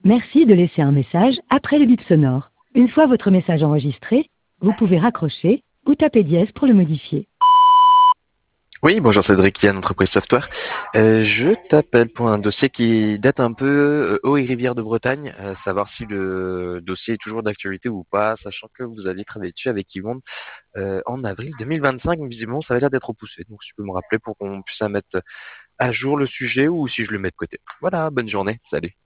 Merci de laisser un message après le bip sonore. Une fois votre message enregistré, vous pouvez raccrocher ou taper dièse pour le modifier. Oui, bonjour Cédric, Yann, Entreprise Software. Je t'appelle pour un dossier qui date un peu Eau et Rivière de Bretagne, savoir si le dossier est toujours d'actualité ou pas, sachant que vous aviez travaillé dessus avec Yvonne en avril 2025, mais visiblement ça avait l'air d'être repoussé. Donc si tu peux me rappeler pour qu'on puisse mettre à jour le sujet ou si je le mets de côté. Voilà, bonne journée, salut.